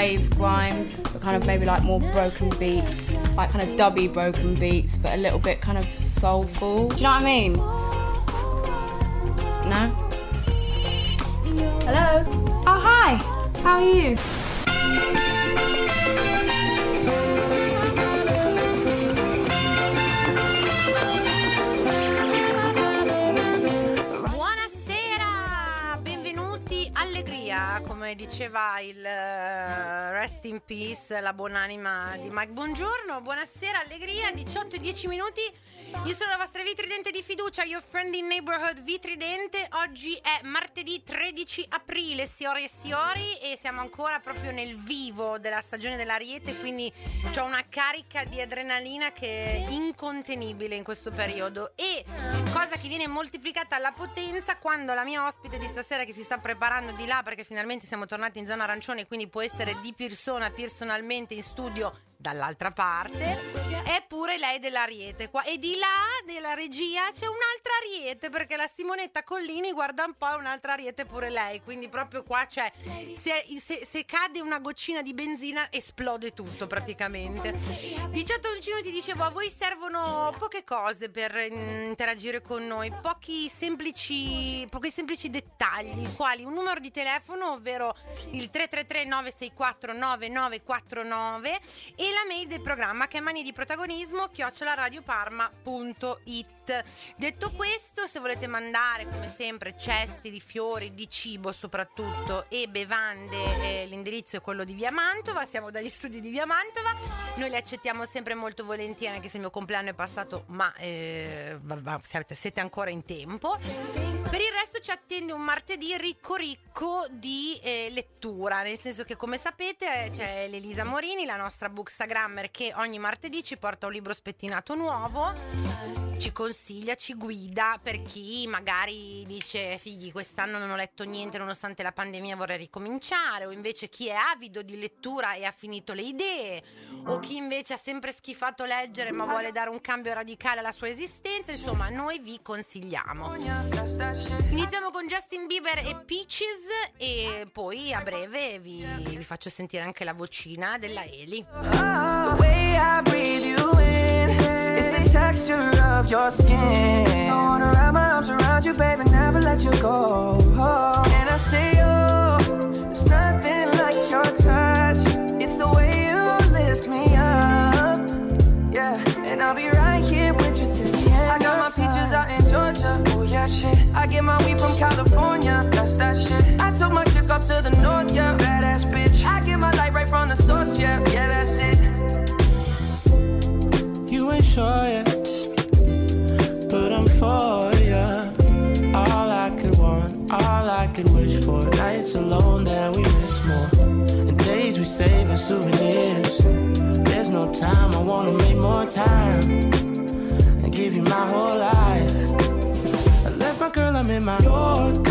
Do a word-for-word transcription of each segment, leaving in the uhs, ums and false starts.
rave grime, but kind of maybe like more broken beats, like kind of dubby broken beats, but a little bit kind of soulful. Do you know what I mean? No? Hello? Oh, hi! How are you? Come diceva il uh, Rest in Peace, la buonanima di Mike. Buongiorno, buonasera, allegria, diciotto e dieci minuti. Io sono la vostra Vitridente di fiducia, your friendly neighborhood Vitridente. Oggi è martedì tredici aprile, siori e siori, e siamo ancora proprio nel vivo della stagione dell'Ariete, quindi c'ho una carica di adrenalina che è incontenibile in questo periodo, e cosa che viene moltiplicata alla potenza quando la mia ospite di stasera, che si sta preparando di là perché finalmente siamo tornati in zona arancione, quindi può essere di persona, personalmente in studio dall'altra parte, è pure lei dell'Ariete qua, e di là nella regia c'è un'altra Ariete, perché la Simonetta Collini, guarda un po', è un'altra Ariete pure lei, quindi proprio qua c'è, se, se, se cade una goccina di benzina esplode tutto praticamente. diciotto minuti, dicevo, a voi servono poche cose per interagire con noi, pochi semplici pochi semplici dettagli, quali un numero di telefono, ovvero il tre tre tre nove sei quattro nove nove quattro nove, e la mail del programma, che è mani di protagonismo chiocciola radioparma punto it. Detto questo, se volete mandare come sempre cesti di fiori, di cibo soprattutto, e bevande, eh, l'indirizzo è quello di Via Mantova, siamo dagli studi di Via Mantova, noi le accettiamo sempre molto volentieri, anche se il mio compleanno è passato, ma eh, siete, siete ancora in tempo. Per il resto ci attende un martedì ricco ricco di eh, lettura, nel senso che, come sapete, c'è l'Elisa Morini, la nostra bookstagrammer, che ogni martedì ci porta un libro spettinato nuovo, ci consiglia, ci guida, per chi magari dice figli quest'anno non ho letto niente nonostante la pandemia, vorrei ricominciare, o invece chi è avido di lettura e ha finito le idee, o chi invece ha sempre schifato leggere ma vuole dare un cambio radicale alla sua esistenza. Insomma, noi vi consigliamo. Iniziamo con Justin Bieber e Peaches, e poi a breve vi, vi faccio sentire anche la vocina della Eli. The way I breathe you in, it's the texture of your skin. I wanna wrap my arms around you, baby, never let you go. Oh, and I say, oh, there's nothing like your touch. It's the way you lift me up, yeah. And I'll be right here with you till the end. I got my peaches out in Georgia, oh yeah, shit. I get my weed from California, that's that shit. I took my chick up to the north, yeah, badass bitch. I get my light right from the source, yeah, yeah, that's it. You ain't sure yet, but I'm for ya. All I could want, all I could wish for. Nights alone that we miss more, and days we save as souvenirs. There's no time, I wanna make more time and give you my whole life. I left my girl, I'm in my Yorker.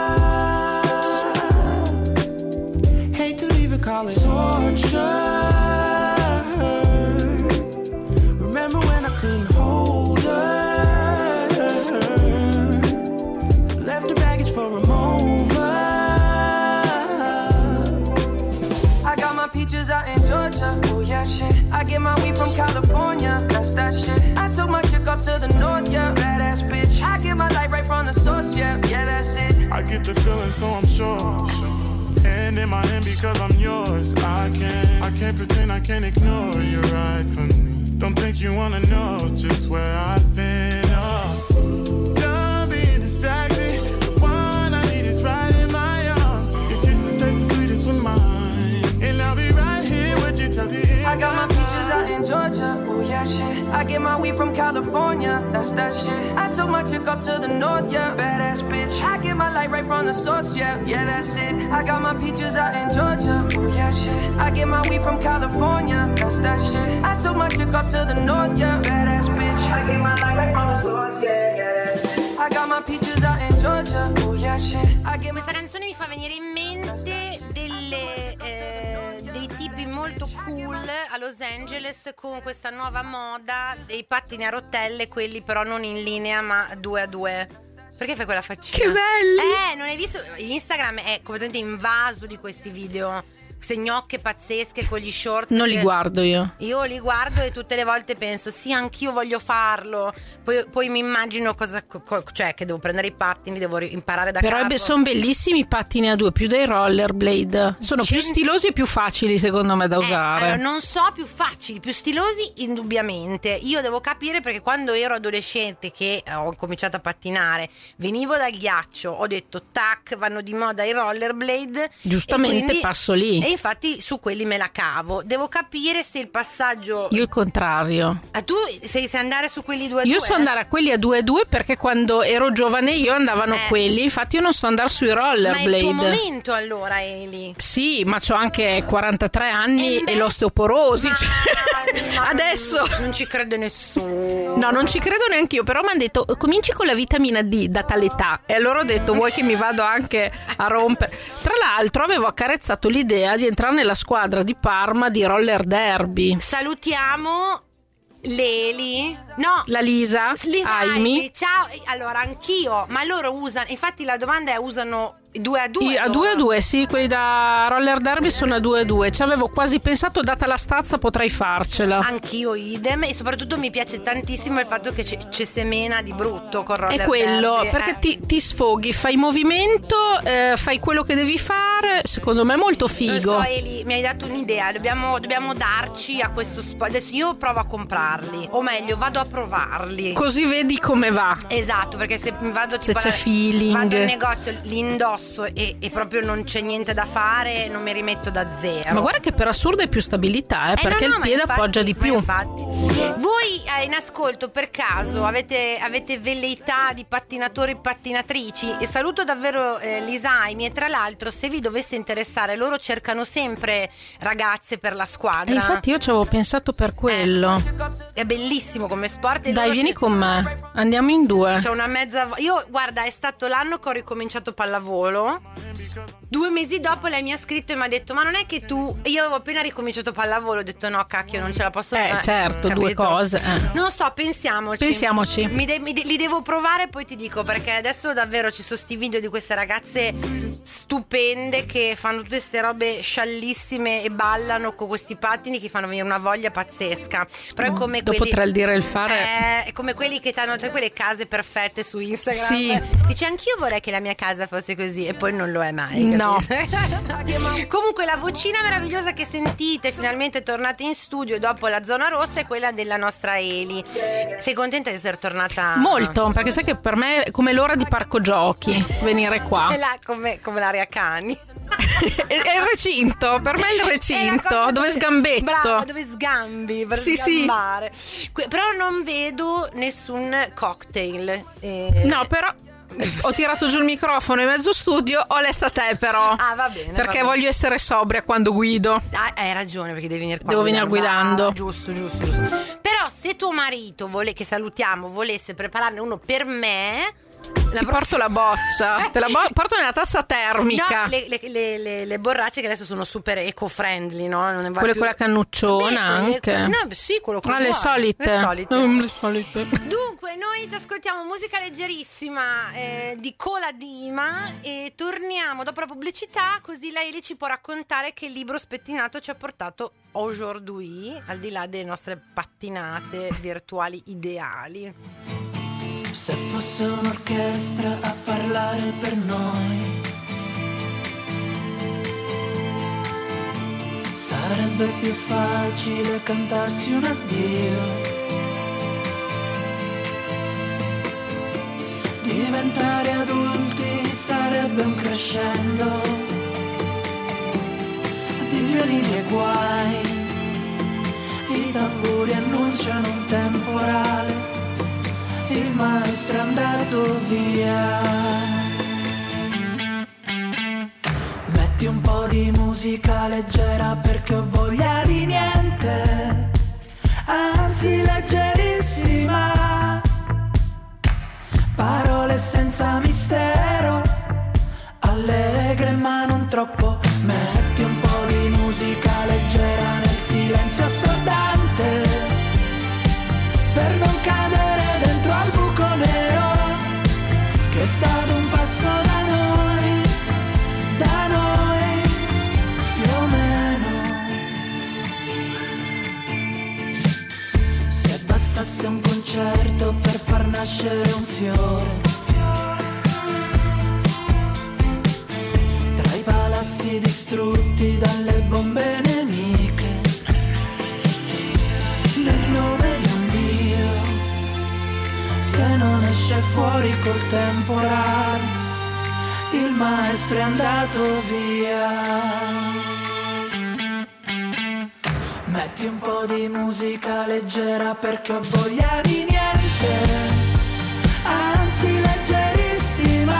Hate to leave it, call it torture. Remember when I couldn't hold her? Left her baggage for a mover. I got my peaches out in Georgia, oh yeah, shit. I get my weed from California, that's that shit. I took my chick up to the north, yeah, badass bitch. I get my light right from the source, yeah, yeah, that's it. I get the feeling, so I'm sure. Hand in my hand because I'm yours. I can't, I can't pretend, I can't ignore. You're right for me. Don't think you wanna know just where I've been. Oh, done being distracted. The one I need is right in my arms. Your kisses taste the sweetest with mine, and I'll be right here with you till the end. I got my peaches out in Georgia, oh yeah, shit. I get my weed from California, that's that shit. I took my chick up to the north, yeah, badass bitch. I get my light right from the source, yeah, yeah, that's it. I got my peaches out in Georgia, oh yeah, shit. I get my weed from California, that's that shit. I took my chick up to the north, yeah, badass bitch. I get my light right from the source, yeah, yeah, that's it. I got my peaches out in Georgia, oh yeah, shit. I get my... Questa canzone mi fa venire in mente delle eh, dei tipi molto cool a Los Angeles con questa nuova moda dei pattini a rotelle, quelli però non in linea ma due a due. Perché fai quella faccina? Che belli! Eh, non hai visto? Instagram è completamente invaso di questi video queste gnocche pazzesche con gli short. Non li che- guardo io. Io li guardo e tutte le volte penso sì, anch'io voglio farlo. Poi, poi mi immagino cosa, co- co- cioè che devo prendere i pattini, devo ri- imparare da Però capo. sono bellissimi i pattini a due, più dei rollerblade. Sono più Cent- stilosi e più facili secondo me da Eh, usare. allora, non so, più facili, più stilosi indubbiamente. Io devo capire, perché quando ero adolescente che eh, ho cominciato a pattinare, venivo dal ghiaccio, ho detto tac, vanno di moda i rollerblade. Giustamente, e quindi- passo lì. E infatti su quelli me la cavo. Devo capire se il passaggio... Io il contrario. Ah, tu sei, sai andare su quelli due a Io due? so andare a quelli a due a due perché quando ero giovane io andavano Eh. quelli. Infatti io non so andare sui Ma è il tuo rollerblade. momento allora, Eli. Sì, ma c'ho anche quarantatré anni Eh beh. e l'osteoporosi. Ma- cioè, ma adesso non ci crede nessuno. no, non ci credo neanche io. Però mi hanno detto cominci con la vitamina D data l'età. E allora ho detto vuoi che mi vado anche a rompere. Tra l'altro avevo accarezzato l'idea di entrare nella squadra di Parma di roller derby. Salutiamo Leli. No, La Lisa, Lisa Aimi. Aimi, ciao. Allora, anch'io, ma loro usano, infatti la domanda è usano due a due? I- a loro? due a due, sì, quelli da roller derby sono a due a due. Ci avevo quasi pensato, data la stazza potrei farcela. Anch'io idem, e soprattutto mi piace tantissimo il fatto che c'è, c'è semena di brutto con roller È quello, derby, perché eh. ti, ti sfoghi, fai movimento, eh, fai quello che devi fare. Secondo me è molto Lo figo. so, Eli, mi hai dato un'idea. Dobbiamo, dobbiamo darci a questo sport. Adesso io provo a comprarli, o meglio, vado a provarli. Così vedi come va. Esatto, perché se mi vado Se tipo c'è alla- feeling. vado al negozio, li indosso e, e proprio non c'è niente da fare, non mi rimetto da zero. Ma guarda che per assurdo è più stabilità, eh, perché no, no, il ma piede infatti- appoggia di ma più. infatti. Voi eh, in ascolto per caso avete, avete velleità di pattinatori e pattinatrici? E saluto davvero eh, Lisa Aimi, e tra l'altro se vi dovesse interessare, loro cercano sempre ragazze per la squadra. E infatti io ci avevo pensato per quello. È bellissimo come sport. e Dai, loro vieni si- con me. Andiamo in due. C'è una mezza. Io, guarda, è stato l'anno che ho ricominciato pallavolo. Due mesi dopo lei mi ha scritto e mi ha detto: ma non è che tu. Io avevo appena ricominciato pallavolo, ho detto: no, cacchio, non ce la posso Eh, fare. certo, due Capito? cose, eh. Non so, pensiamoci. Pensiamoci. Mi de- mi de- li devo provare e poi ti dico, perché adesso davvero ci sono sti video di queste ragazze stupende che fanno tutte queste robe sciallissime e ballano con questi pattini che fanno venire una voglia pazzesca. Però è come Dopo quelli. tra il dire e il fare. Eh, è come quelli che hanno quelle case perfette su Instagram. Sì. Dice anch'io vorrei che la mia casa fosse così, e poi non lo è mai. No. capito? Comunque la vocina meravigliosa che sentite finalmente tornate in studio dopo la zona rossa è quella della nostra Eli. Sei contenta di essere tornata? Molto, perché sai che per me è come l'ora di parco giochi venire qua. È là come, come l'aria cani. È è il recinto, per me è il È la recinto cosa dove sgambetto. Brava, dove sgambi per Sì, sì. sgambare. Que- Però non vedo nessun cocktail. eh. No, però ho tirato giù il microfono in mezzo studio, ho lesta te però. Ah, va bene. Perché va bene. voglio essere sobria quando guido. Ah, hai ragione, perché devi venire qua. Devo a venire guidare. guidando. Ah, giusto, giusto, giusto. Però se tuo marito, vuole, che salutiamo, volesse prepararne uno per me, la Ti porto la boccia, te la bo- porto nella tazza termica. No, le, le, le, le, le borracce che adesso sono super eco-friendly, no? Non ne va Quelle più- con la cannucciona Beh, quelle- anche. quelle- no, sì, quello che Ah, le vuoi. solite. Le solite. Mm, le solite. Dunque, noi ci ascoltiamo musica leggerissima eh, di Cola Dima e torniamo dopo la pubblicità, così lei lì ci può raccontare che libro spettinato ci ha portato aujourd'hui, al di là delle nostre pattinate virtuali ideali. Se fosse un'orchestra a parlare per noi, sarebbe più facile cantarsi un addio. Diventare adulti sarebbe un crescendo di violini e guai. I tamburi annunciano un temporale, il maestro è andato via. Metti un po' di musica leggera perché ho voglia di niente, anzi leggerissima. Parole senza mistero, allegre ma non troppo. Metti un po' di musica leggera nel silenzio assordante, per non cadere dentro al buco nero che è stato un passo da noi, da noi, più o meno. certo per far nascere un fiore. Tra i palazzi distrutti dalle bombe nemiche, nel nome di un Dio che non esce fuori col temporale, il maestro è andato via. Metti un po' di musica leggera perché ho voglia di niente, anzi leggerissima,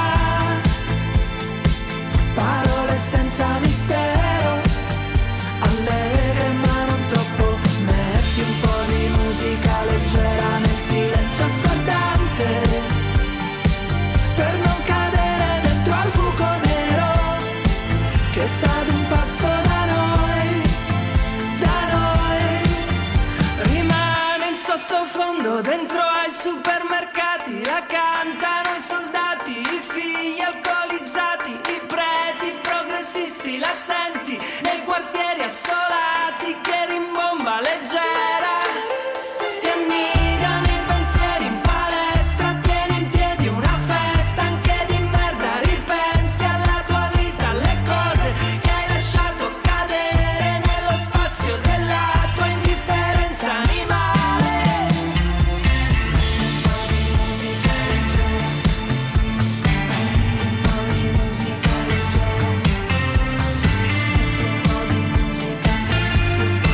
parole senza mistero, allegre ma non troppo. Metti un po' di musica leggera nel silenzio assordante, per non cadere dentro al buco nero che sta ad un passo da noi, da noi. Rimane in sottofondo dentro ai supermercati, la cantano i soldati, i figli alcolizzati, i preti progressisti, la senti nei quartieri assolati che rimbomba leggera. Si annidano i pensieri in palestra, tieni in piedi una festa anche di merda, ripensi alla tua vita, alle cose che hai lasciato cadere nello spazio della tua indifferenza animale. Metti un po' di musica leggera, metti un po' di musica leggera, metti un po' di musica, metti un po' di musica, metti un po' di musica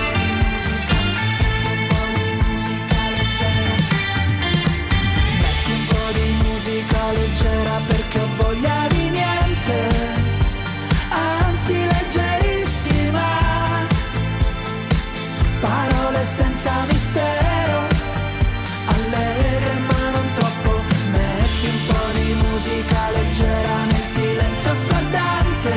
leggera. Metti un po' di musica leggera perché ho voglia di niente, anzi leggerissima, parole senza mistero, allegre ma non troppo. Metti un po' di musica leggera nel silenzio assordante,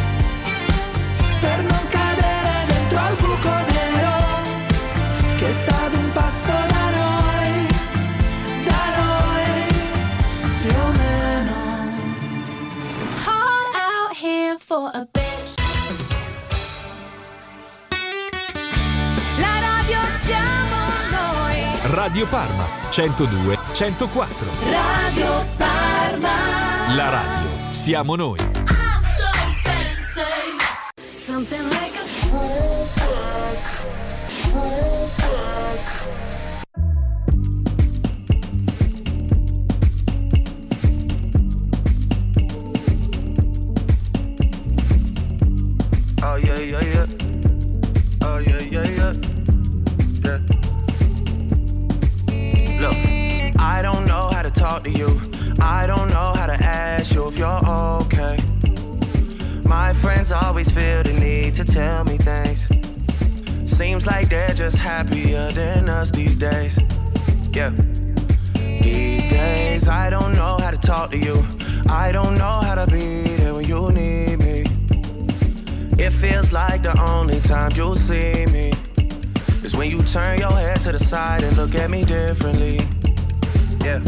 per non cadere dentro al buco nero che sta ad un passo da noi, da noi, più o meno. It's hard out here for a bitch. La radio siamo noi. Radio Parma centodue centoquattro. Radio Parma. La radio siamo noi. Something like a Oh yeah, yeah, yeah. Oh yeah, yeah, yeah. Yeah. Look, I don't know how to talk to you. I don't know how to ask you if you're okay. My friends always feel the need to tell me things. Seems like they're just happier than us these days. Yeah. These days I don't know how to talk to you. I don't know how to be there when you need me. It feels like the only time you'll see me is when you turn your head to the side and look at me differently. Yeah.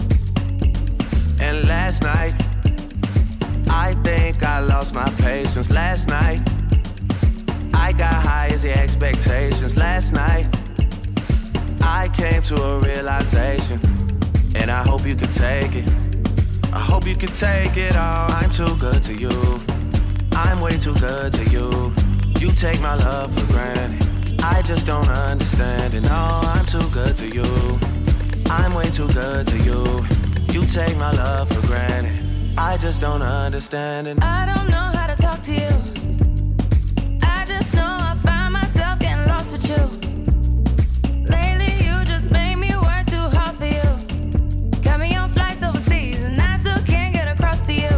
And last night, I think I lost my patience. Last night, I got high as the expectations. Last night, I came to a realization, and I hope you can take it. I hope you can take it all. I'm too good to you. I'm way too good to you. You take my love for granted. I just don't understand it. No, I'm too good to you. I'm way too good to you. You take my love for granted. I just don't understand it. I don't know how to talk to you. I just know I find myself getting lost with you. Lately you just made me work too hard for you. Got me on flights overseas and I still can't get across to you.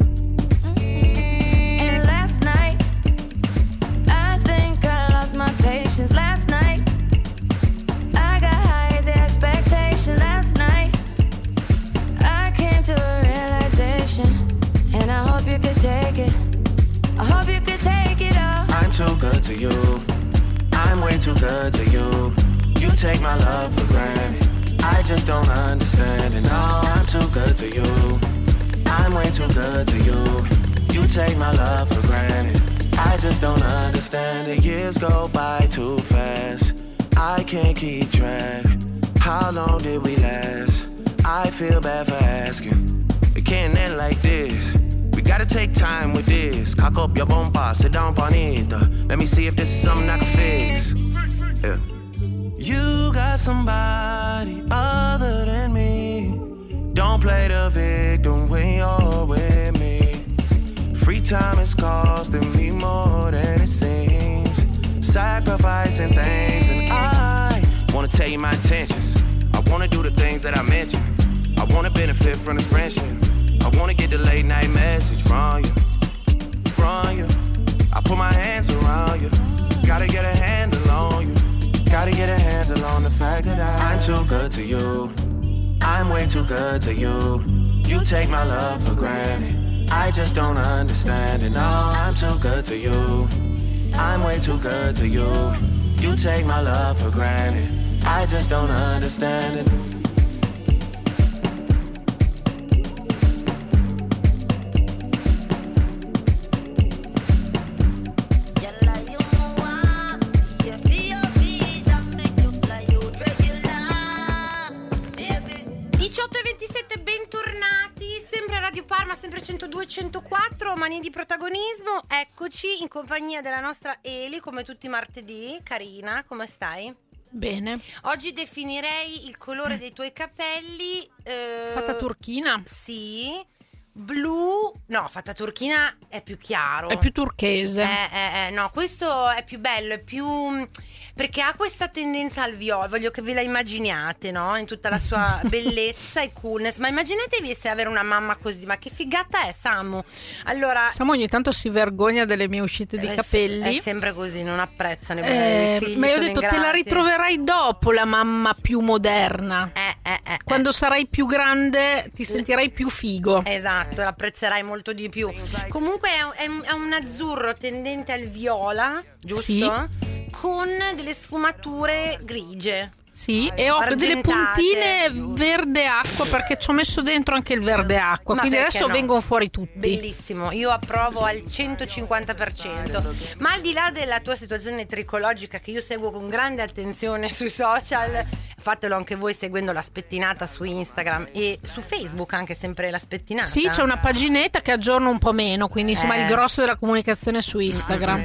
And last night, I think I lost my patience. Last night, I got high as the expectation. Last night, I came to a realization, and I hope you could take it. I hope you could take it all. I'm too good to you. I'm way too good to you. You take my love for granted. I just don't understand it. No, I'm too good to you. I'm way too good to you. You take my love for granted. I just don't understand it. Years go by too fast. I can't keep track. How long did we last? I feel bad for asking. It can't end like this. We gotta take time with this. Cock up your bumper, sit down on it. Let me see if this is something I can fix. Yeah. You got somebody other than me. Don't play the victim when you're with me. Free time is costing me more than it seems. Sacrificing things, and I wanna tell you my intentions. I wanna do the things that I mentioned. I wanna benefit from this friendship. I wanna get the late night message from you, from you. I put my hands around you. Gotta get a handle on you. Gotta get a handle on the fact that I, I'm too good to you. I'm way too good to you. You take my love for granted. I just don't understand it. No, I'm too good to you. I'm way too good to you. You take my love for granted. I just don't understand it. diciotto e ventisette, bentornati, sempre a Radio Parma, sempre centodue e centoquattro, manie di protagonismo. Eccoci in compagnia della nostra Eli, come tutti i martedì. Carina, come stai? Bene. Oggi definirei il colore dei tuoi capelli eh, Fatta turchina. Sì. Blu. No, fatta turchina è più chiaro. È più turchese. Eh, eh, eh, no, questo è più bello, è più... perché ha questa tendenza al viola. Voglio che ve la immaginiate, no? In tutta la sua bellezza e coolness. Ma immaginatevi se avere una mamma così. Ma che figata è, Samu? Allora, Samu ogni tanto si vergogna delle mie uscite di è, capelli. È sempre così, non apprezzano i eh, figli. Ma io ho sono detto ingrati. te la ritroverai dopo la mamma più moderna. Eh, eh, eh, Quando eh. sarai più grande ti sentirai più figo. Esatto, l'apprezzerai molto di più. Comunque è, è, è un azzurro tendente al viola, giusto? Sì. Con delle sfumature grigie. Sì, e ho delle Argentate. puntine verde acqua perché ci ho messo dentro anche il verde acqua. Ma quindi perché adesso no? vengono fuori tutti. Bellissimo, io approvo al centocinquanta per cento. Ma al di là della tua situazione tricologica, che io seguo con grande attenzione sui social, fatelo anche voi seguendo La Spettinata su Instagram e su Facebook, anche sempre La Spettinata. Sì, c'è una paginetta che aggiorno un po' meno, quindi insomma Eh. il grosso della comunicazione è su Instagram.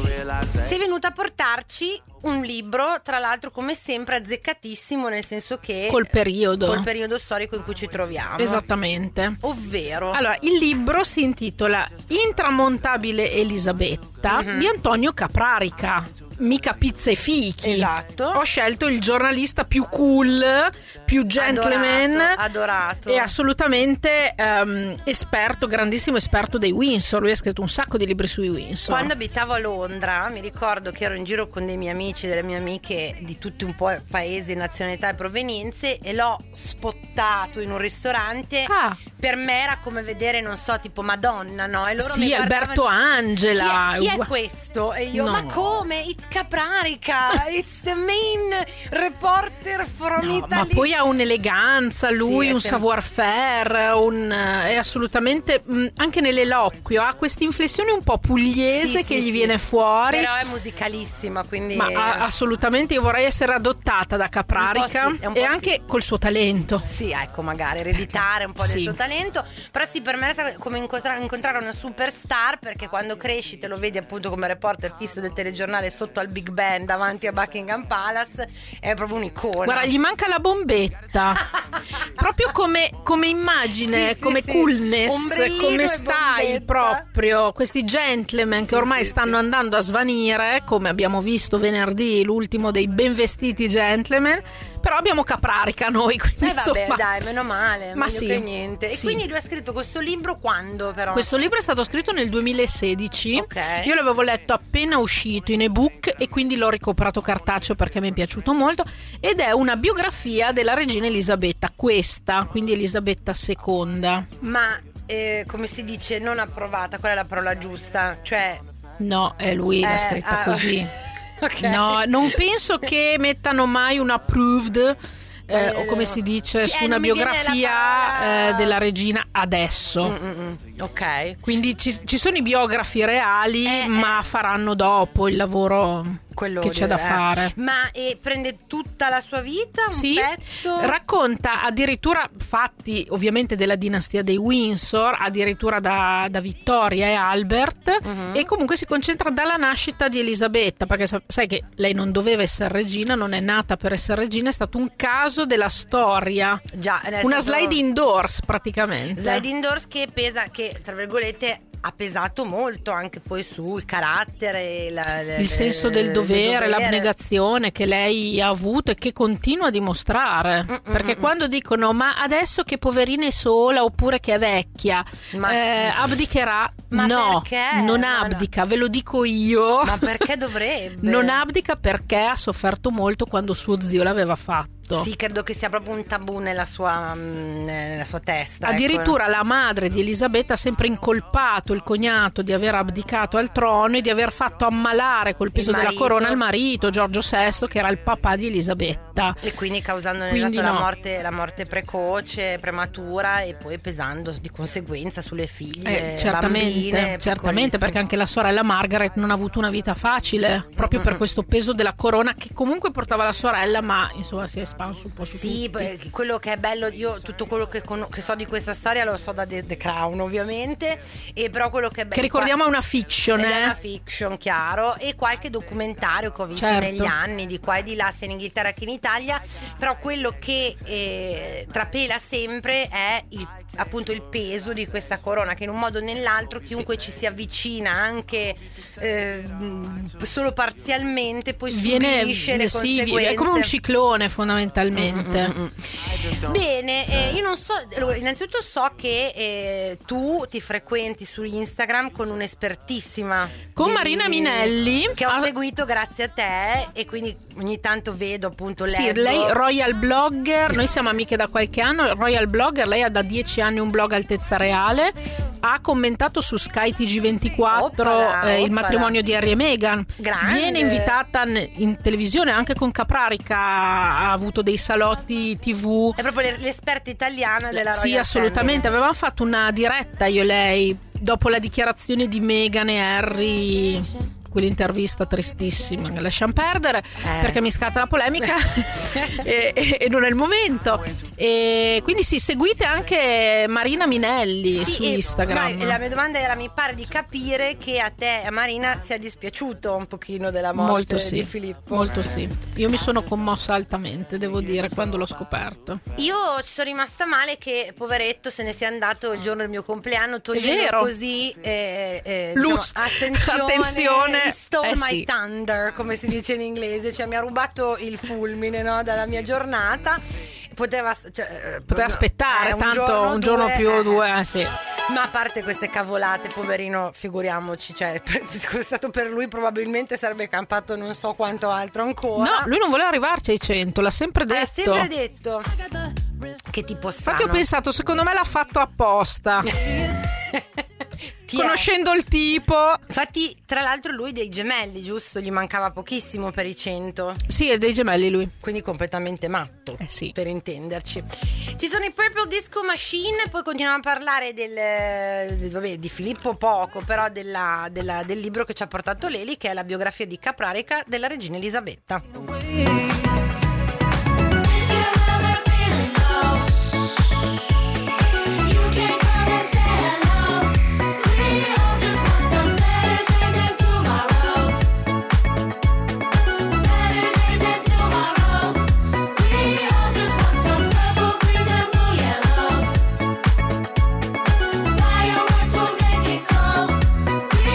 Sei venuta a portarci un libro, tra l'altro come sempre azzeccatissimo, nel senso che Col periodo. col periodo storico in cui ci troviamo. Esattamente. Ovvero Allora, il libro si intitola Intramontabile Elisabetta Mhm. di Antonio Caprarica. Mica pizza e fichi. Esatto. Ho scelto il giornalista più cool, più gentleman, Adorato, adorato. e assolutamente ehm, esperto, grandissimo esperto dei Windsor. Lui ha scritto un sacco di libri sui Windsor. Quando abitavo a Londra mi ricordo che ero in giro con dei miei amici, delle mie amiche di tutti un po' paesi, nazionalità e provenienze, e l'ho spottato in un ristorante. Ah. Per me era come vedere, non so, tipo Madonna, no? E loro mi Sì, guardavano Alberto e dicevano, Angela. Chi è, chi è questo? E io, No. ma come? It's Caprarica, it's the main reporter from No, Italy. ma poi ha un'eleganza, lui, Sì, è un sempre- savoir-faire, un, è assolutamente mh, anche nell'eloquio ha questa inflessione un po' pugliese Sì, che sì, gli sì. viene fuori. Però è musicalissima, quindi Ma a- assolutamente io vorrei essere adottata da Caprarica Un po' sì, è un po' e sì. anche col suo talento. Sì, ecco, magari ereditare un po' del Sì. suo talento. Però sì, per me è come incontra- incontrare una superstar, perché quando cresci te lo vedi appunto come reporter fisso del telegiornale sotto al Big Ben davanti a Buckingham Palace. È proprio un'icona. Guarda, gli manca la bombetta. Proprio come, come immagine, Sì, sì, come sì. coolness, Ombrellino come e style bombetta. proprio. Questi gentleman che ormai sì, stanno andando a svanire, come abbiamo visto venerdì, l'ultimo dei ben vestiti gentleman. Però abbiamo Caprarica noi, quindi Eh vabbè, insomma. dai, meno male, Ma meglio sì, che niente. E sì. quindi lui ha scritto questo libro quando, però? Questo libro è stato scritto nel duemilasedici. Ok. Io l'avevo letto appena uscito in ebook e quindi l'ho ricoprato cartaceo perché mi è piaciuto molto. Ed è una biografia della regina Elisabetta, questa, quindi Elisabetta seconda. Ma eh, come si dice, non approvata, qual è la parola giusta? Cioè, No, è lui l'ha Eh, scritta ah, così. ok. No, non penso che mettano mai un approved. Eh, Eh, o come si dice, sì, su eh, una non mi viene la biografia parola. eh, della regina adesso. Mm, mm, mm. Ok. Quindi ci, ci sono i biografi reali, Eh, ma eh. faranno dopo il lavoro quello che c'è da eh. fare. Ma e prende tutta la sua vita, un Sì, pezzo? racconta addirittura fatti ovviamente della dinastia dei Windsor, addirittura da, da Vittoria e Albert, Mhm. e comunque si concentra dalla nascita di Elisabetta, perché sa- sai che lei non doveva essere regina, non è nata per essere regina, è stato un caso della storia, Già, nel una senso- slide indoors praticamente. Slide indoors che pesa, che tra virgolette ha pesato molto anche poi sul carattere, la- la- Il senso del del dovere, dovere. l'abnegazione che lei ha avuto e che continua a dimostrare. Mm, Perché mm, quando dicono ma adesso che poverina è sola oppure che è vecchia, Ma- eh, abdicherà? Ma no, perché? non Ma no. abdica, ve lo dico io. Ma perché dovrebbe? Non abdica perché ha sofferto molto quando suo zio l'aveva fatto. Sì, credo che sia proprio un tabù nella sua, mm, nella sua testa. Addirittura ecco. la madre di Elisabetta ha sempre incolpato il cognato di aver abdicato al trono e di aver fatto ammalare col peso Il della marito. corona il marito Giorgio sesto, che era il papà di Elisabetta. E quindi causando Quindi esatto, la, no. morte, la morte precoce, prematura, e poi pesando di conseguenza sulle figlie, Eh, certamente, bambine, certamente, piccolissime. perché anche la sorella Margaret non ha avuto una vita facile, proprio per questo peso della corona che comunque portava la sorella, ma insomma si è espanso un po' su Sì, tutti. poi quello che è bello, io tutto quello che, con- che so di questa storia lo so da The, The Crown ovviamente, e però quello che è bello, Che ricordiamo è una fiction, ed è eh? una fiction, chiaro, e qualche documentario che ho visto Certo. negli anni di qua e di là, sia in Inghilterra che in Italia, però quello che eh, trapela sempre è il, appunto il peso di questa corona, che in un modo o nell'altro chiunque ci si avvicina anche eh, solo parzialmente poi Viene, subisce le sì, conseguenze. è come un ciclone fondamentalmente. Bene, eh, io non so, allora, innanzitutto so che eh, tu ti frequenti su Instagram con un'espertissima Con di- Marina Minelli, che ho ah, seguito grazie a te, e quindi ogni tanto vedo, appunto, leggo. Sì, lei Royal Blogger, noi siamo amiche da qualche anno. Royal Blogger, lei ha da dieci anni un blog Altezza Reale, ha commentato su Sky T G ventiquattro Oppala, eh, il oppala. matrimonio di Harry e Meghan. Grande. Viene invitata n- in televisione anche con Caprarica, ha avuto dei salotti tivù. È proprio l'e- l'esperta italiana della Royal Sì, assolutamente. Family. Avevamo fatto una diretta io e lei dopo la dichiarazione di Meghan e Harry, quell'intervista tristissima che lasciamo perdere Eh. perché mi scatta la polemica e, e- e non è il momento. E quindi sì, seguite anche Marina Minelli Sì, su e- Instagram. no, e la mia domanda era: mi pare di capire che a te e a Marina sia dispiaciuto un pochino della morte Molto sì, di Filippo. molto sì. Io mi sono commossa altamente, devo dire, quando l'ho scoperto. Io ci sono rimasta male che poveretto se ne sia andato il giorno del mio compleanno, togliendo vero. così eh, eh, Luz- diciamo, attenzione, attenzione. he stole Eh my sì. thunder, come si dice in inglese, cioè mi ha rubato il fulmine, no, dalla mia giornata. Poteva, cioè, eh, Poteva aspettare, eh, un tanto giorno, un giorno due, più eh. due, eh, sì. Ma a parte queste cavolate, poverino, figuriamoci, cioè, per- se fosse stato per lui probabilmente sarebbe campato non so quanto altro ancora. No, lui non voleva arrivarci ai cento, l'ha sempre detto. Ha sempre detto. Che tipo strano. Infatti ho pensato, secondo me l'ha fatto apposta. Chi è? Conoscendo il tipo. Infatti, tra l'altro, lui dei gemelli, giusto? Gli mancava pochissimo per i cento. Sì, è dei gemelli lui. Quindi completamente matto, Eh sì. per intenderci. Ci sono i Purple Disco Machine. Poi continuiamo a parlare del, del- vabbè, di Filippo poco, però della- della- del libro che ci ha portato Leli, che è la biografia di Caprarica della regina Elisabetta.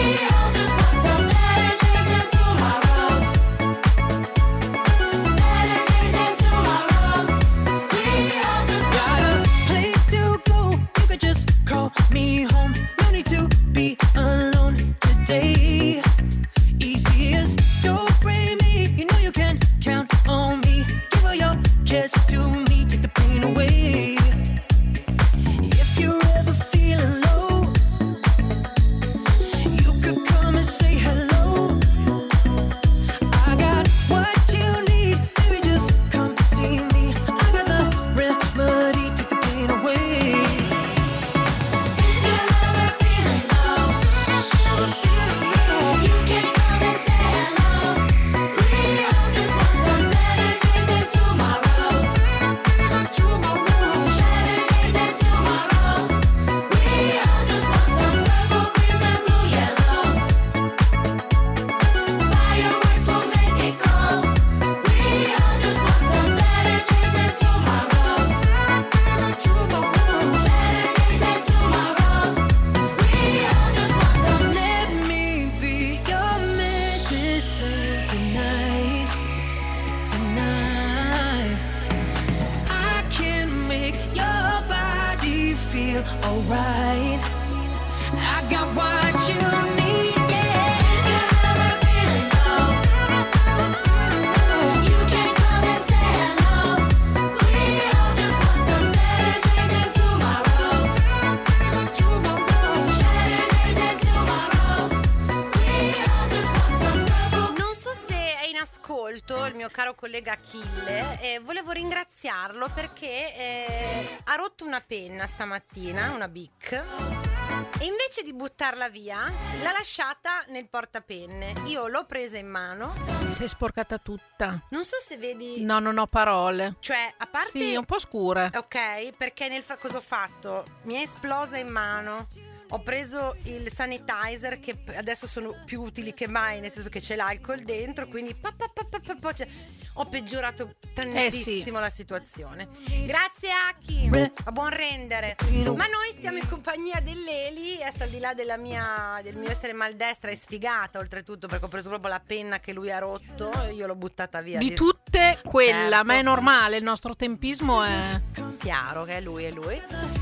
Better alright. I got what you need, yeah. You can't come and say hello. We all just want some better days and tomorrows. Better days and tomorrows. We all just want some purple. Non so se è in ascolto il mio caro collega Achille, e volevo ringraziarlo perché eh, ha rotto una penna stamattina, una Bic, e invece di buttarla via l'ha lasciata nel portapenne. Io l'ho presa in mano, Si è sporcata tutta. non so se vedi, No, non ho parole. cioè a parte Sì, un po' scure. ok, perché nel fa- cosa ho fatto? Mi è esplosa in mano. Ho preso il sanitizer che p- adesso sono più utili che mai, nel senso che c'è l'alcol dentro, quindi pa, pa, pa, pa, pa, pa, cioè, ho peggiorato tantissimo Eh sì. la situazione. Grazie Aki, a buon rendere. Ma noi siamo in compagnia dell'Eli, e al di là della mia, del mio essere maldestra e sfigata oltretutto, perché ho preso proprio la penna che lui ha rotto, io l'ho buttata via. Di tutte quella, Certo. ma è normale, il nostro tempismo è... Chiaro che è lui, è lui.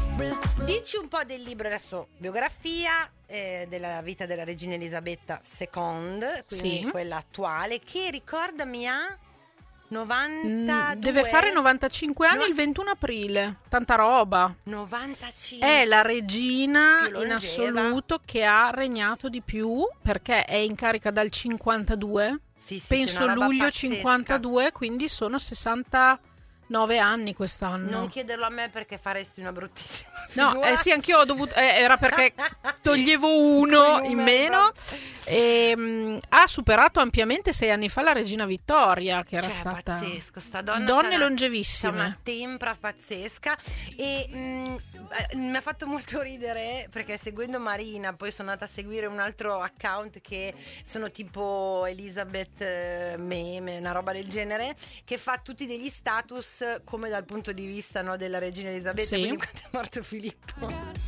Dici un po' del libro adesso, biografia eh, della vita della regina Elisabetta seconda, quindi Sì. quella attuale, che ricordami ha Mm, novantadue. Deve fare novantacinque anni No- il ventuno aprile. Tanta roba. novantacinque. È la regina Più in longeva. assoluto che ha regnato di più, perché è in carica dal cinquantadue. Sì, sì, Penso sì, una roba luglio pazzesca. cinquantadue, quindi sono sessantanove anni quest'anno. Non chiederlo a me perché faresti una bruttissima No, figura. eh sì, anch'io ho dovuto. eh, era perché toglievo uno Con i in numeri meno. proprio. E, mh, ha superato ampiamente sei anni fa la regina Vittoria, che era Cioè, stata. pazzesco, sta donna Donne c'ha una- longevissime. c'ha una tempra pazzesca. E mh, eh, mi ha fatto molto ridere perché seguendo Marina poi sono andata a seguire un altro account che sono tipo Elizabeth eh, meme, una roba del genere, che fa tutti degli status come dal punto di vista, no, della regina Elisabetta. Sì. Quindi quando è morto Filippo,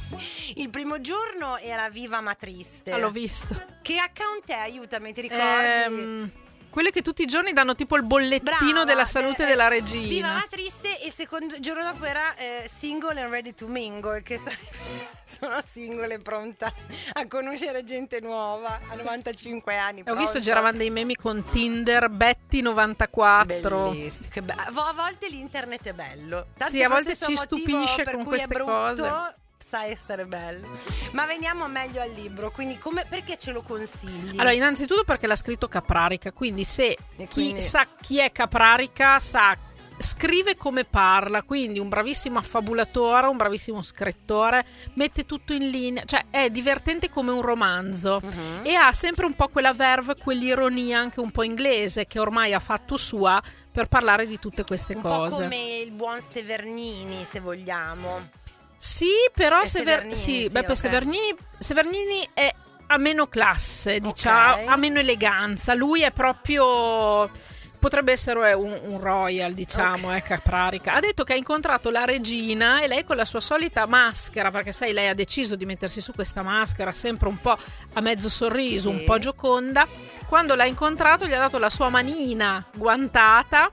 il primo giorno era Viva ma triste. Ah, l'ho visto. Che account è? Aiutami, ti ricordi? Ehm, quelle che tutti i giorni danno tipo il bollettino Brava, della salute eh, della Viva regina. ma triste, e il secondo giorno dopo era eh, single and ready to mingle, che sarebbe sono single e pronta a conoscere gente nuova a novantacinque anni. Ho visto pronta. giravano dei memi con Tinder Betty novantaquattro. Bellissimo, che be- a volte l'internet è bello. Tanto Sì, a per volte stesso ci motivo stupisce per con cui è queste brutto, cose. sa essere bello. Ma veniamo meglio al libro, quindi come, perché ce lo consigli? Allora, innanzitutto perché l'ha scritto Caprarica, quindi se E chi quindi- sa chi è Caprarica sa scrive come parla, quindi un bravissimo affabulatore, un bravissimo scrittore, mette tutto in linea, cioè è divertente come un romanzo. Mhm. E ha sempre un po' quella verve, quell'ironia anche un po' inglese che ormai ha fatto sua per parlare di tutte queste un cose. po' come il buon Severnini, se vogliamo. Sì, però È Sever- Severnini, sì, sì, Beppe ok. Severnini, Severnini è ha meno classe, diciamo, Ok. ha meno eleganza. Lui è proprio potrebbe essere un, un royal, diciamo, Ok. eh, Caprarica. Ha detto che ha incontrato la regina e lei con la sua solita maschera, perché sai, lei ha deciso di mettersi su questa maschera sempre un po' a mezzo sorriso, Sì. un po' gioconda. Quando l'ha incontrato gli ha dato la sua manina guantata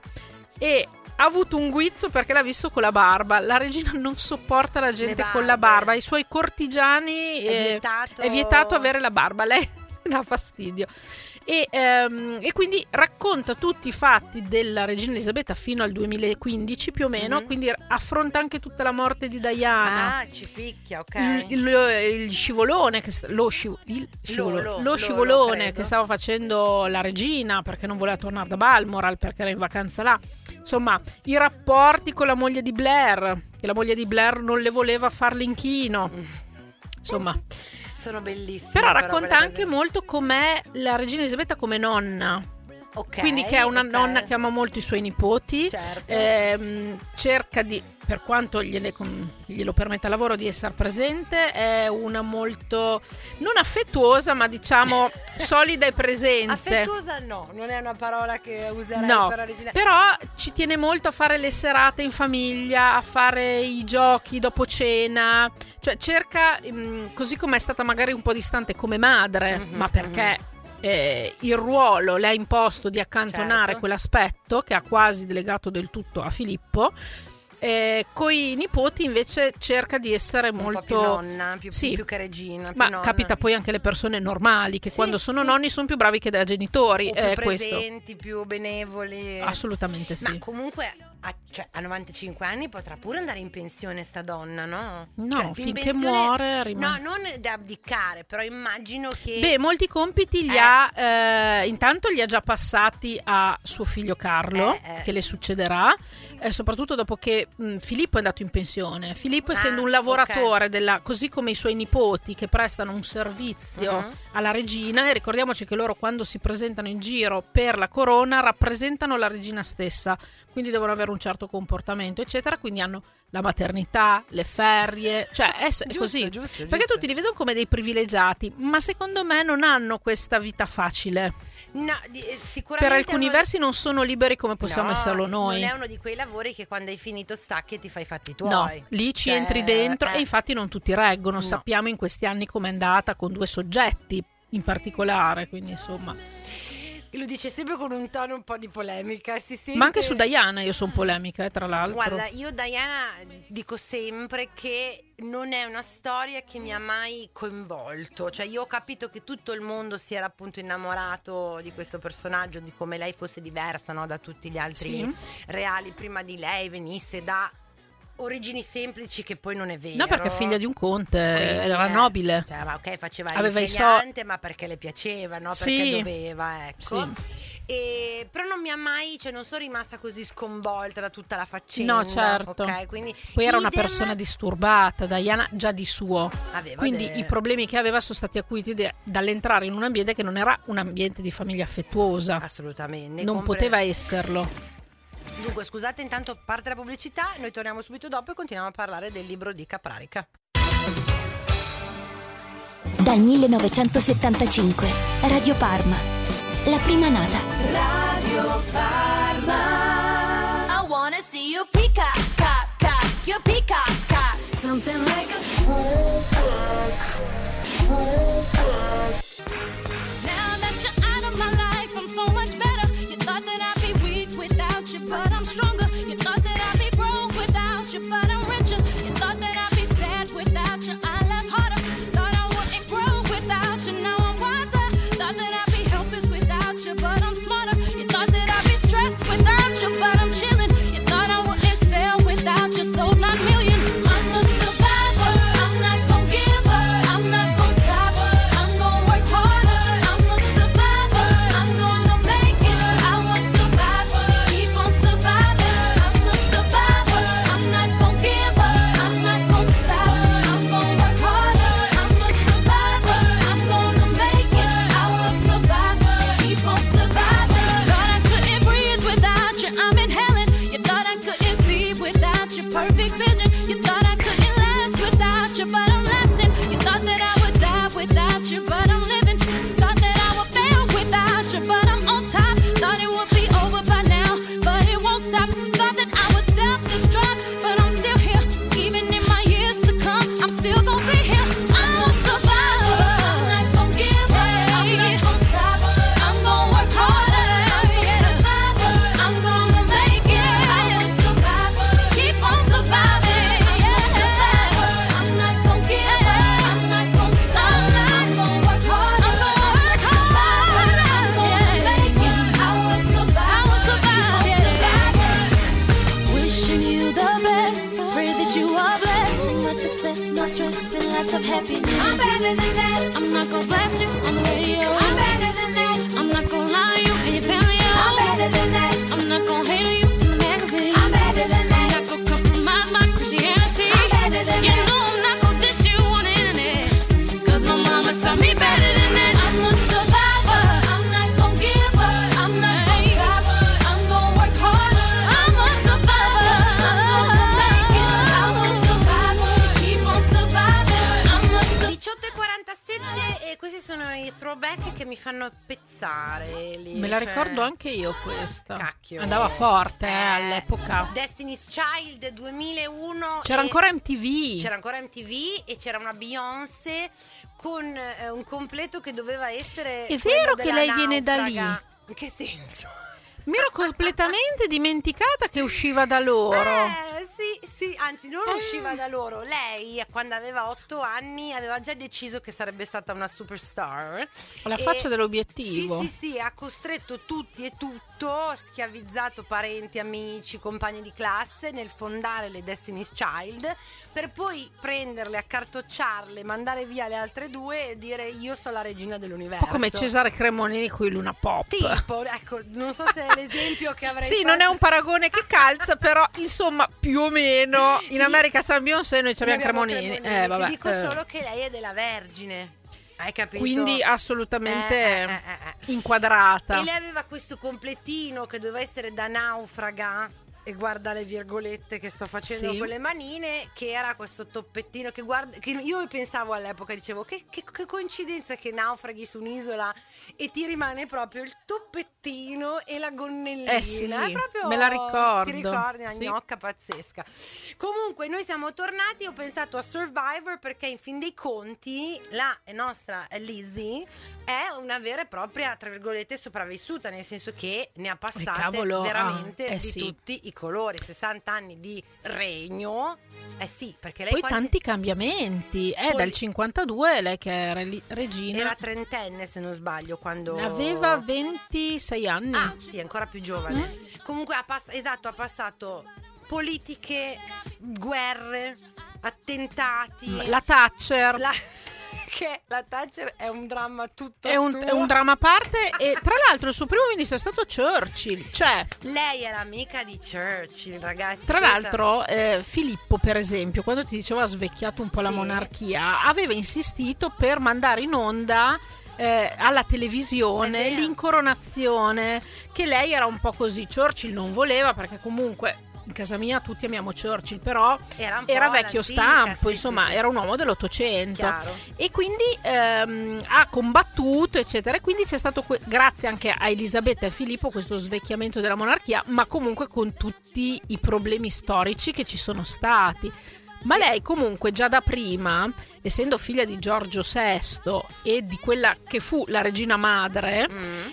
e ha avuto un guizzo perché l'ha visto con la barba. La regina non sopporta la gente con la barbe. barba. Ai suoi cortigiani È eh, vietato- è vietato avere la barba. Lei dà fastidio. E, ehm, e quindi racconta tutti i fatti della regina Elisabetta fino al duemilaquindici più o meno. Mhm. Quindi affronta anche tutta la morte di Diana. Ah, ci picchia, ok. Il, il- il scivolone che sta- lo, sci- il scivolo- lo- lo lo- scivolone lo credo. che stava facendo la regina perché non voleva tornare da Balmoral perché era in vacanza là. Insomma, i rapporti con la moglie di Blair, che la moglie di Blair non le voleva far l'inchino. Insomma, Sono bellissime. però quelle racconta cose. anche molto com'è la regina Elisabetta come nonna. Ok, Quindi che è una ok. nonna che ama molto i suoi nipoti, Certo. ehm, cerca di, per quanto gliele, com- glielo permetta il lavoro, di essere presente, è una molto, non affettuosa ma diciamo solida e presente. Affettuosa no, non è una parola che userei No, per originale. però ci tiene molto a fare le serate in famiglia, a fare i giochi dopo cena, cioè cerca, mh, così come è stata magari un po' distante come madre, Mhm, ma perché eh, il ruolo le ha imposto di accantonare Certo. quell'aspetto che ha quasi delegato del tutto a Filippo. Eh, coi nipoti invece cerca di essere Un molto po' più nonna, più, sì. più che regina. Più Ma nonna. capita poi anche alle persone normali che Sì, quando sono sì. nonni sono più bravi che da genitori. O più eh, questo. presenti, più benevoli. Assolutamente sì. Ma comunque a, cioè, a novantacinque anni potrà pure andare in pensione sta donna, no? No, Cioè, in finché pensione- muore rimane. No, non da abdicare, però immagino che... Beh, molti compiti li Eh. ha, eh, intanto li ha già passati a suo figlio Carlo, Eh, eh. che le succederà, eh, soprattutto dopo che mh, Filippo è andato in pensione. Filippo, essendo Ah, un lavoratore, della, così come i suoi nipoti che prestano un servizio Mhm. alla regina, e ricordiamoci che loro quando si presentano in giro per la corona rappresentano la regina stessa, quindi devono avere un certo comportamento, eccetera, quindi hanno la maternità, le ferie, cioè è, è Giusto, così. giusto, Perché giusto. tutti li vedono come dei privilegiati, ma secondo me non hanno questa vita facile. No, di- eh, sicuramente Per alcuni è uno- versi non sono liberi come possiamo No, esserlo noi. Non è uno di quei lavori che quando hai finito stacchi e ti fai i fatti tuoi. No, lì ci Cioè, entri dentro eh. e infatti non tutti reggono. No. Sappiamo in questi anni com'è andata con due soggetti in particolare, quindi insomma. Lo dice sempre con un tono un po' di polemica. Si sente... Ma anche su Diana io sono polemica, eh, tra l'altro. Guarda, io Diana dico sempre che non è una storia che mi ha mai coinvolto. Cioè io ho capito che tutto il mondo si era appunto innamorato di questo personaggio, di come lei fosse diversa, no, da tutti gli altri Sì. reali prima di lei, venisse da origini semplici, che poi non è vero. No, perché figlia di un conte, Quindi, era eh, nobile. Cioè, ma ok, faceva Aveva i so- l'insegnante, ma perché le piaceva, no? Perché Sì. doveva, ecco. Sì. E, però non mi ha mai, cioè non sono rimasta così sconvolta da tutta la faccenda. No, certo. Ok, quindi Poi era una idem- persona disturbata, Diana già di suo. Aveva Quindi de- i problemi che aveva sono stati acuiti de- dall'entrare in un ambiente che non era un ambiente di famiglia affettuosa. Assolutamente. Non compre- poteva esserlo. Dunque, scusate, intanto parte la pubblicità, noi torniamo subito dopo e continuiamo a parlare del libro di Caprarica. Dal millenovecentosettantacinque, Radio Parma, la prima nata. Radio Parma. I wanna see you peacock, cock, cock, your peacock, cock. Something like a Now that you're out of my life, I'm so much better. You thought that I'd be weak without you, but I'm stronger. You thought that I'd be broke without you, but I'm richer. You thought that I'd be sad without you, I laugh harder. Thought I wouldn't grow without you, now I'm wiser. Thought that I'd be helpless without you, but I'm smarter. You thought that I'd be stressed without you, but I'm chilling. You thought I wouldn't sell without you, sold nine million. I'm a survivor, I'm not gon' give up, I'm not gon' stop, I'm gon' work harder. I'm a survivor, I'm gonna make it. I will survive, keep on surviving. I'm a survivor, I'm not gon' give up, I'm not gon' stop, I'm gon' work harder. I'm a survivor, I'm gonna make it. I will survive, keep on surviving. Thought I couldn't breathe without you, I'm inhaling. You thought I couldn't see without your perfect vision. You thought I couldn't last without you, but I'm lasting. You thought that I would die without you, but I'm living. Thought that I would fail without you, but I'm on top. Thought it would be over by now, but it won't stop. Thought that I would self-destruct, but I'm still here. Even in my years to come, I'm still gonna be here. I'm a survivor, I'm not gonna give up, I'm not gonna stop, I'm gonna work harder. I'm a survivor, I'm gonna make it. I'm a survivor, keep on surviving. I'm a survivor, I'm not gonna give up, I'm not gonna stop, I'm gonna work harder. I'm gonna work hard, I'm gonna make it. I will survive, I will survive, survivor. Wishing you the best, pray that you are blessed. Much success, no stress, and lots of happiness. I'm better than that. I'm not gonna blast you on the radio. I'm better than that. I'm not gonna lie to you and your family. I'm better than that. I'm not gonna hate on you in the magazine. I'm better than that. I'm not gonna compromise my Christianity. I'm better than you that. You know I'm not gonna dish you on the internet, cause my mama taught me better than that. I'm a survivor, I'm not gonna give up, I'm not gonna stop, I'm gonna work harder. I'm a survivor, I'm gonna make it. I will survive, keep on surviving. I'm a survivor. diciotto e quarantasette e questi sono i throwback che mi fanno pezzare lì, Me la cioè- ricordo anche io questa. Cacchio. Andava forte eh, Eh, all'epoca. Destiny's Child duemilauno. C'era e- ancora M T V. C'era ancora M T V e c'era una Beyoncé con eh, un completo che doveva essere È quello vero che della lei viene da lì? naufraga. In che senso? Mi ero completamente dimenticata che usciva da loro. Eh sì, sì, anzi non Eh. usciva da loro. Lei, quando aveva otto anni, aveva già deciso che sarebbe stata una superstar. La E- faccia dell'obiettivo. Sì, sì, sì, ha costretto tutti e tutto, schiavizzato parenti, amici, compagni di classe nel fondare le Destiny's Child, per poi prenderle, accartocciarle, mandare via le altre due e dire io sono la regina dell'universo. Un po' come Cesare Cremonini con i Luna Pop. Tipo, ecco, non so se è l'esempio che avrei Sì, fatto. non è un paragone che calza, però insomma più o meno in America c'è Beyoncé e noi Noi abbiamo Cremonini. Eh, vabbè, Ti dico eh. solo che lei è della Vergine. Hai capito? Quindi assolutamente Eh, eh, eh, eh. inquadrata. E lei aveva questo completino che doveva essere da naufraga. E guarda le virgolette che sto facendo Sì. con le manine, che era questo toppettino che guarda, che io pensavo all'epoca, dicevo che, che, che coincidenza che naufraghi su un'isola e ti rimane proprio il toppettino e la gonnellina. Eh sì, È proprio, me la ricordo. Ti ricordi, una Sì. gnocca pazzesca. Comunque noi siamo tornati, ho pensato a Survivor perché in fin dei conti la nostra Lizzie è una vera e propria, tra virgolette, sopravvissuta, nel senso che ne ha passate cavolo, veramente ah, eh di sì. tutti i colori. Sessanta anni di regno. Eh sì, perché lei Poi quanti- tanti cambiamenti. È Poi- dal cinquantadue lei che era li- regina. era trentenne se non sbaglio quando Aveva ventisei anni. Ah, sì, ancora più giovane. Comunque ha pass- esatto, ha passato politiche, guerre, attentati. La Thatcher. La- che la Thatcher è un dramma tutto È un, suo. è un dramma a parte e tra l'altro il suo primo ministro è stato Churchill, cioè Lei era amica di Churchill, ragazzi. tra Questa- l'altro eh, Filippo per esempio quando ti dicevo ha svecchiato un po' la Sì. monarchia aveva insistito per mandare in onda eh, alla televisione È vero. l'incoronazione, che lei era un po' così. Churchill non voleva perché comunque in casa mia tutti amiamo Churchill, però Era un po' era vecchio all'antica, stampo, sì, insomma sì, sì. era un uomo dell'Ottocento. Chiaro. E quindi ehm, ha combattuto eccetera, e quindi c'è stato que- grazie anche a Elisabetta e Filippo questo svecchiamento della monarchia, ma comunque con tutti i problemi storici che ci sono stati. Ma lei comunque già da prima, essendo figlia di Giorgio sesto e di quella che fu la regina madre, Mm.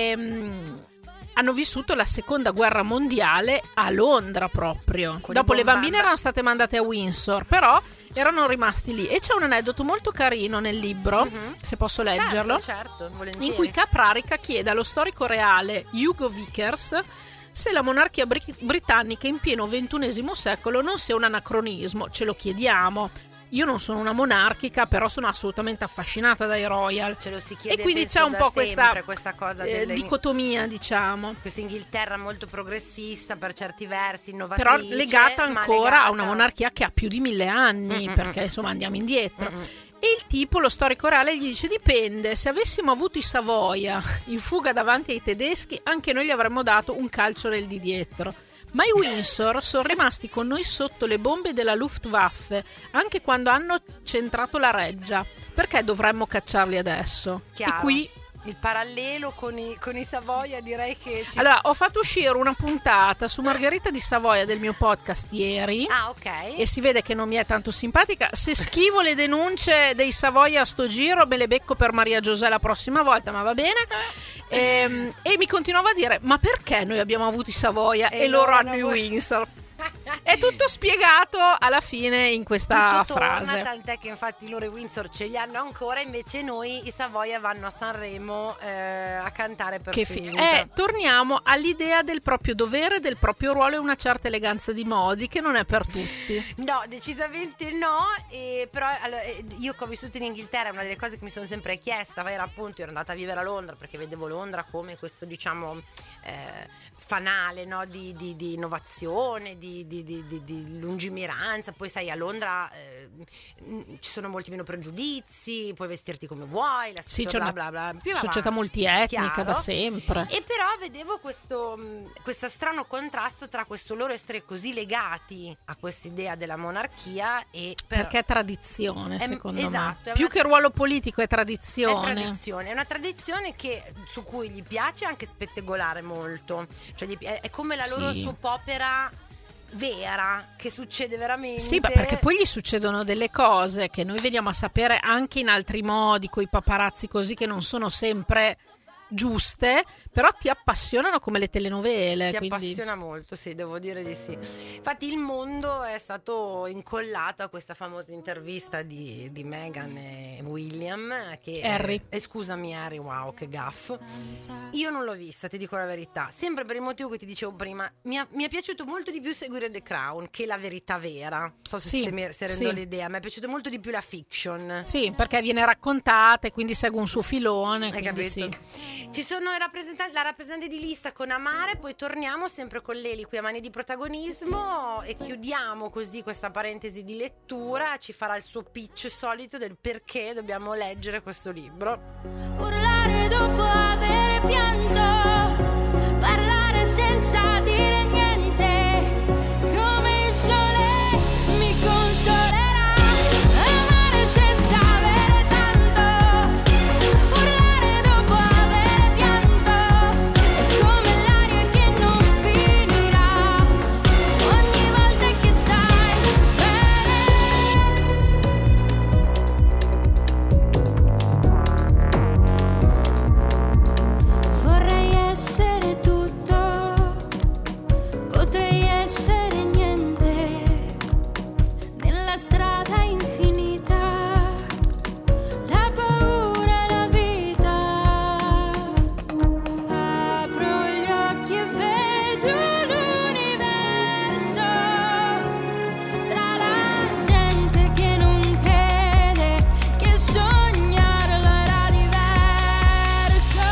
ehm, hanno vissuto la seconda guerra mondiale a Londra proprio. Con i Dopo le bombardamenti. bambine erano state mandate a Windsor, però erano rimasti lì. E c'è un aneddoto molto carino nel libro, Mhm. se posso leggerlo, Certo, certo, volentieri. in cui Caprarica chiede allo storico reale Hugo Vickers se la monarchia bri- britannica in pieno ventunesimo secolo non sia un anacronismo. Ce lo chiediamo. Io non sono una monarchica, però sono assolutamente affascinata dai royal. Ce lo si chiede, E quindi penso, c'è un da po' sempre, questa, questa cosa eh, delle- dicotomia, diciamo. questa Inghilterra molto progressista per certi versi, Però innovatrice, legata ma ancora legata- a una monarchia che ha più di mille anni, Mm-mm. perché insomma andiamo indietro. Mm-mm. E il tipo, lo storico reale, gli dice: dipende, se avessimo avuto i Savoia in fuga davanti ai tedeschi, anche noi gli avremmo dato un calcio nel di dietro. Ma i Windsor sono rimasti con noi sotto le bombe della Luftwaffe, anche quando hanno centrato la reggia. Perché dovremmo cacciarli adesso? Chiaro. E qui il parallelo con i, con i Savoia direi che ci... allora ho fatto uscire una puntata su Margherita di Savoia del mio podcast ieri. Ah, ok. E si vede che non mi è tanto simpatica. Se schivo le denunce dei Savoia a sto giro, me le becco per Maria Giusè la prossima volta, ma va bene. E, e mi continuava a dire: ma perché noi abbiamo avuto i Savoia e, E loro loro hanno i hanno- Windsor? È tutto spiegato alla fine in questa Tutto torna, frase. tant'è che infatti loro i Windsor ce li hanno ancora, invece noi i Savoia vanno a Sanremo eh, a cantare per Che fi- finta. eh, torniamo all'idea del proprio dovere, del proprio ruolo e una certa eleganza di modi che non è per tutti. No, decisamente no, e però allora, eh, io che ho vissuto in Inghilterra, una delle cose che mi sono sempre chiesta era appunto, ero andata a vivere a Londra perché vedevo Londra come questo, diciamo, eh, fanale, no? di, di, di innovazione, di, di, di, di, di lungimiranza. Poi sai, a Londra eh, ci sono molti meno pregiudizi, puoi vestirti come vuoi, la Sì, stesso c'è bla una bla bla, più società avanti. multietnica Chiaro. da sempre. E però vedevo questo, mh, questo strano contrasto tra questo loro essere così legati a questa idea della monarchia e per- Perché è tradizione, È- secondo esatto, me. è Più una- che ruolo politico è è tradizione. tradizione, è una tradizione che, su cui gli piace anche spettegolare molto, cioè gli pi- è, è come la loro Sì. soap opera vera, che succede veramente. Sì, ma perché poi gli succedono delle cose che noi veniamo a sapere anche in altri modi, coi paparazzi così, che non sono sempre giuste, però ti appassionano come le telenovele. Ti quindi... appassiona molto, sì, devo dire di sì. Infatti il mondo è stato incollato a questa famosa intervista di, di Meghan e William che Harry. Eh, scusami Harry, wow, che gaff. Io non l'ho vista, ti dico la verità, sempre per il motivo che ti dicevo prima. Mi, ha, mi è piaciuto molto di più seguire The Crown che la verità vera. Non so se, Sì, se, mi, se rendo sì. l'idea. Mi è piaciuto molto di più la fiction. Sì, perché viene raccontata e quindi segue un suo filone. Hai quindi capito? sì. Ci sono i rappresentanti, la rappresentante di lista con Amare, poi torniamo sempre con Leli qui a Mani di Protagonismo e chiudiamo così questa parentesi di lettura. Ci farà il suo pitch solito del perché dobbiamo leggere questo libro. Urlare dopo avere pianto, parlare senza dire niente, come il sole mi consolerà, amare senza avere tanto, urlare dopo avere pianto, è come l'aria che non finirà, ogni volta che stai bene. Vorrei essere tutto, potrei essere niente, nella strada infinita, la paura e la vita. Apro gli occhi e vedo l'universo, tra la gente che non crede che sognarlo era diverso.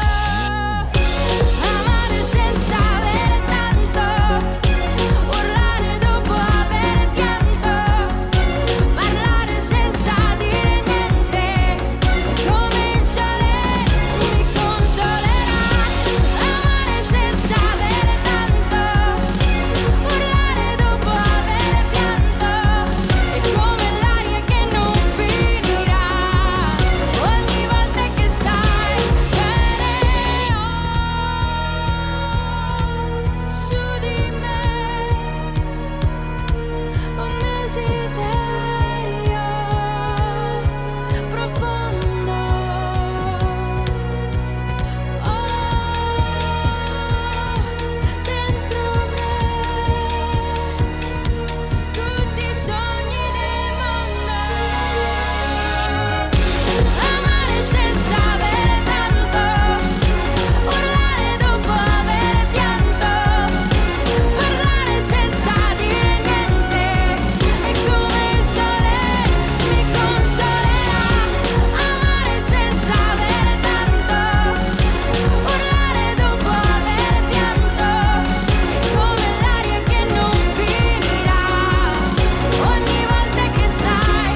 Amare senza avere tanto, urlare dopo avere pianto, parlare senza dire niente, come il sole mi consolerà. Amare senza avere tanto, urlare dopo avere pianto, è come l'aria che non finirà, ogni volta che stai bene. Su di me un desiderio profondo, dentro me tutti i sogni del mondo. Amare senza avere tanto, urlare dopo avere pianto, parlare senza dire niente, è come il sole mi consolerà. Amare senza avere tanto, urlare dopo avere pianto, è come l'aria che non finirà, ogni volta che stai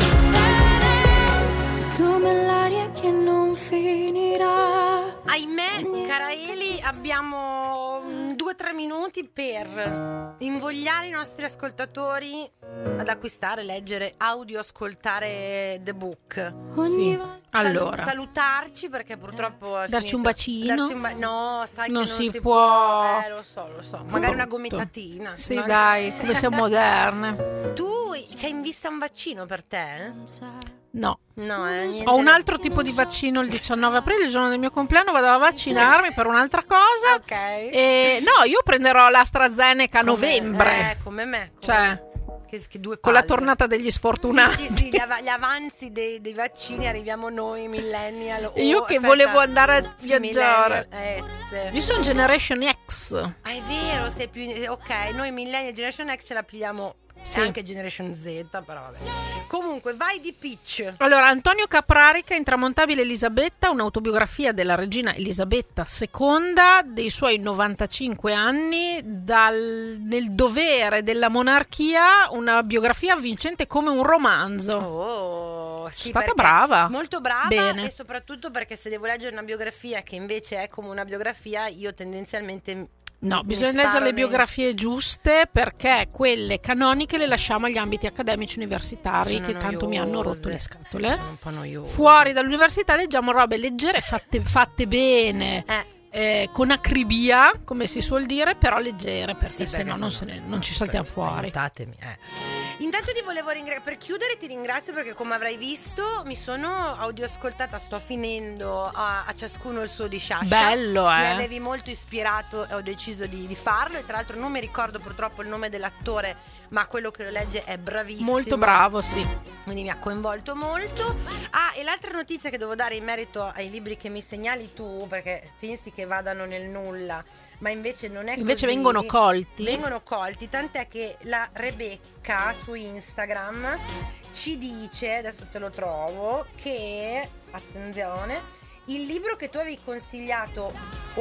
bene, è come l'aria che non finirà. Ahimè, cara Eli, abbiamo mm, due o tre minuti per invogliare i nostri ascoltatori ad acquistare, leggere, audio, ascoltare The Book. Ogni volta Salu- Allora, salutarci perché purtroppo è Darci finito- un bacino? darci un ba- no, sai Non che non si si, può. Eh, lo so, lo so. Magari una gomitatina. sì, No? dai, come siamo moderne. Tu c'hai in vista un vaccino per te? No. No, eh, niente. Ho un altro tipo di vaccino il diciannove aprile, il giorno del mio compleanno, vado a vaccinarmi per un'altra cosa. Ok. E no, io prenderò l'AstraZeneca a Come- novembre. Eh, come me. come Cioè, me. Che, che due con la palle. tornata degli sfortunati. Sì, sì, sì, gli, av- gli avanzi dei, dei vaccini arriviamo noi millennial. o- Io che aspetta, volevo andare a sì, viaggiare. millennial, eh, sì. Io sono Generation X. Ah, è vero, sei più ok, noi millennial Generation X ce la pigliamo. Sì. E anche Generation Z, però vabbè. Comunque, vai di pitch. Allora, Antonio Caprarica, Intramontabile Elisabetta, un'autobiografia della regina Elisabetta seconda, dei suoi novantacinque anni, dal, nel dovere della monarchia, una biografia avvincente come un romanzo. Oh, sì, Sono stata perché- brava. Molto brava. Bene. E soprattutto perché se devo leggere una biografia che invece è come una biografia, io tendenzialmente No, mi- bisogna mi leggere sparo le nei- biografie giuste, perché quelle canoniche le lasciamo agli ambiti accademici universitari Sono che tanto mi hanno noiose, rotto le scatole. sono un po' noiose. Fuori dall'università leggiamo robe leggere, fatte, fatte bene, Eh. eh, con acribia, come si suol dire, però leggere, perché Sì, se no perché non, sennò- se ne- non ci saltiamo fuori. Aiutatemi, eh. Intanto ti volevo ringraziare, per chiudere ti ringrazio perché come avrai visto mi sono audioascoltata, sto finendo a, a ciascuno il suo di Sciascia. Bello, eh. Mi avevi molto ispirato e ho deciso di, di farlo, e tra l'altro non mi ricordo purtroppo il nome dell'attore, ma quello che lo legge è bravissimo. Molto bravo, sì. Quindi mi ha coinvolto molto. Ah, e l'altra notizia che devo dare in merito ai libri che mi segnali tu, perché pensi che vadano nel nulla, ma invece non è Invece così. vengono colti. Vengono colti, tant'è che la Rebecca su Instagram ci dice, adesso te lo trovo, che, attenzione, il libro che tu avevi consigliato,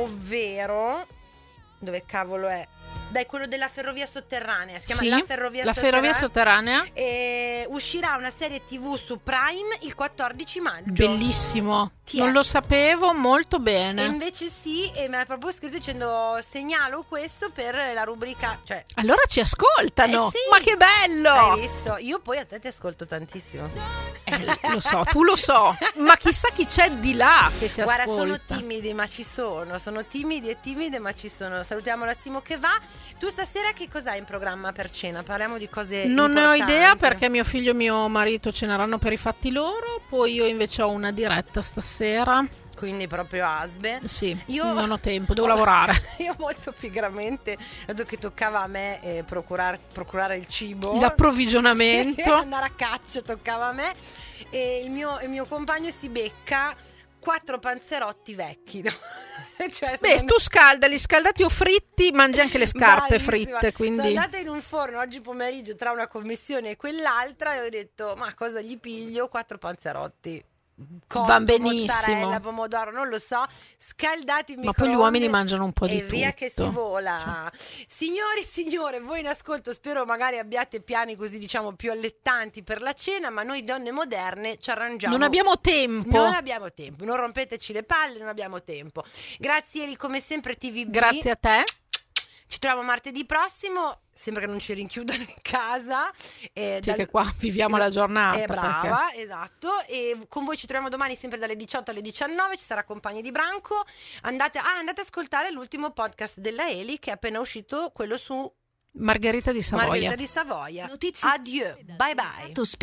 ovvero, dove cavolo è? Dai, quello della ferrovia sotterranea, si chiama Sì, La ferrovia La sotterranea. ferrovia sotterranea. E uscirà una serie tivù su Prime il quattordici maggio. Bellissimo. Ti Non è? lo sapevo, molto E bene. invece sì, e mi ha proprio scritto dicendo segnalo questo per la rubrica, cioè Allora ci ascoltano. Eh sì. Ma che bello! hai visto? Io poi a te ti ascolto tantissimo. Eh, lo so, tu lo so. Ma chissà chi c'è di là che ci Guarda, ascolta. sono timidi, ma ci sono. Sono timidi e timide, ma ci sono. Salutiamo la Simo che va. Tu stasera che cos'hai in programma per cena? Parliamo di cose Non ne ho importanti. idea perché mio figlio e mio marito ceneranno per i fatti loro. Poi io invece ho una diretta stasera. Quindi proprio asbe. Sì, Io non ho tempo, devo lavorare. Io molto pigramente, dato che toccava a me eh, procurar- procurare il cibo, L'approvvigionamento. sì, andare a caccia toccava a me, e il mio, il mio compagno si becca quattro panzerotti vecchi, no? Cioè, Beh, sono tu scaldali, scaldati o fritti, mangi anche le scarpe Bravissima. fritte, Sono quindi andata in un forno oggi pomeriggio tra una commissione e quell'altra e ho detto ma cosa gli piglio? Quattro panzerotti. Cotto, Va benissimo. mozzarella, pomodoro, non lo so, scaldati in Ma poi gli microonde uomini mangiano un po' di e via che si tutto. vola. Signori e signore, voi in ascolto, spero magari abbiate piani così diciamo più allettanti per la cena, ma noi donne moderne ci arrangiamo. non abbiamo tempo. Non abbiamo tempo, non rompeteci le palle, non abbiamo tempo. Grazie Eli, come sempre T V B. Grazie a te. Ci troviamo martedì prossimo, sembra che non ci rinchiudano in casa. Eh, Sì, che qua viviamo la giornata, È brava, perché- esatto. E con voi ci troviamo domani sempre dalle diciotto alle diciannove, ci sarà Compagni di Branco. Andate, ah, andate a ascoltare l'ultimo podcast della Eli che è appena uscito, quello su Margherita di Savoia. Margherita di Savoia. Notizie. Adieu, bye bye.